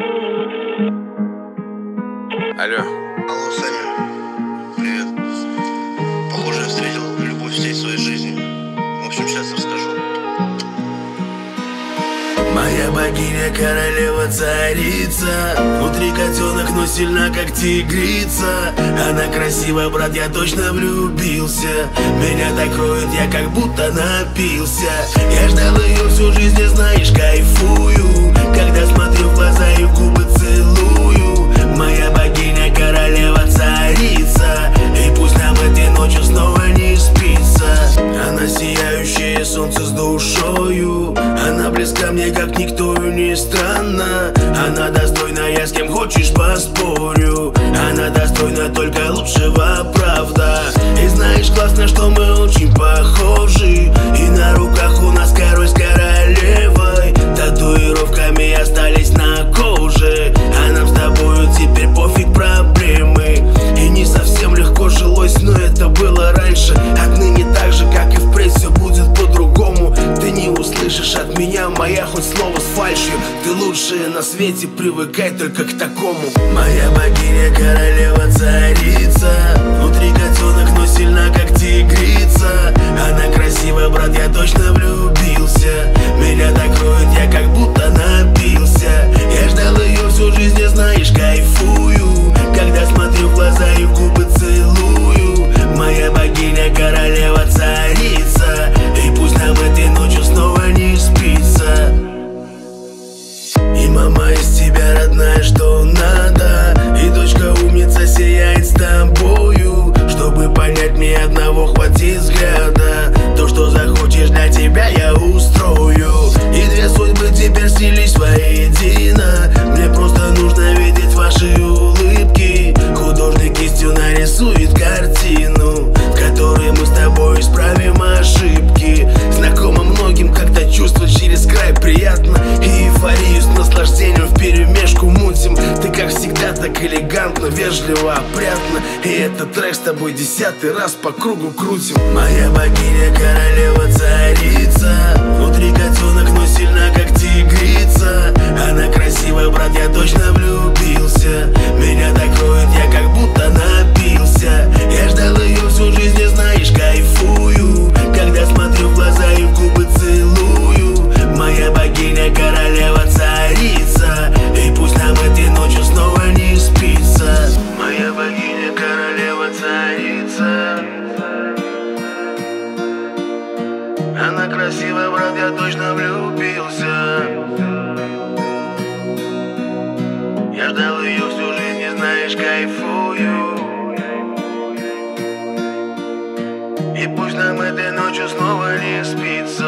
Алло. Алло, Саня. Привет. Похоже, я встретил любовь всей своей жизни. В общем, сейчас расскажу. Моя богиня, королева, царица. Внутри котенок, но сильна, как тигрица. Она красивая, брат, я точно влюбился. Меня так кроет, я как будто напился. Я ждал ее всю жизнь, и знаешь, кайфую, когда смотрю в глаза и в губы целую. Моя богиня, королева, царица. И пусть нам этой ночью снова не спится. Она сияющее солнце с душою. Она близка мне, как никто, и не странно. Она достойна, я с кем хочешь поспорю. Она достойна только лучшего, правда. И знаешь, классно, что мы очень похожи. И на руках у нас король с королевой. Татуировками остались на коже. А нам с тобою теперь пофиг проблемы. И не совсем легко жилось, но это было раньше. Отныне так же, как и впредь, все будет по-другому. Ты не услышишь от меня моя хоть слово с фальшью. Ты лучшая на свете, привыкай только к такому. Моя богиня, королева, царица. Внутри котенок, но сильна, как тигрица. Она красивая, брат, я точно влюбился. Меня так кроет, я как будто напился. Я ждал ее всю жизнь, и знаешь, кайфую, когда смотрю в глаза и в губы целую. Моя богиня, королева, царица. И пусть нам этой ночью снова не спится. И мама из тебя родная, что надо. И дочка умница сияет с тобою. Чтобы понять, мне одного хватит взгляда. То, что захочешь, для тебя я устрою. И две судьбы теперь снялись воедино. Мне просто нужно видеть ваши улыбки. Художник кистью нарисует картину, в которой мы с тобой исправим ошибки. Знакомо многим, когда чувство через край приятно. И эйфорию с наслаждением вперемешку мутим. Ты как всегда так элегантно, вежливо, опрятно. И этот трек с тобой 10-й раз по кругу крутим. Моя богиня, королева, царица. Внутри котенок, но сильна, как тигрица. Она красивая, брат, я точно влюбился. Меня так кроет, я как будто напился. Я ждал ее всю жизнь, и знаешь, кайфую, когда смотрю в глаза и в губы целую. Моя богиня, королева, царица. И пусть нам этой ночью снова не спится. Моя богиня, королева, царица. Она красивая, брат, я точно влюбился. Я ждал ее всю жизнь, и знаешь, кайфую. И пусть нам этой ночью снова не спится.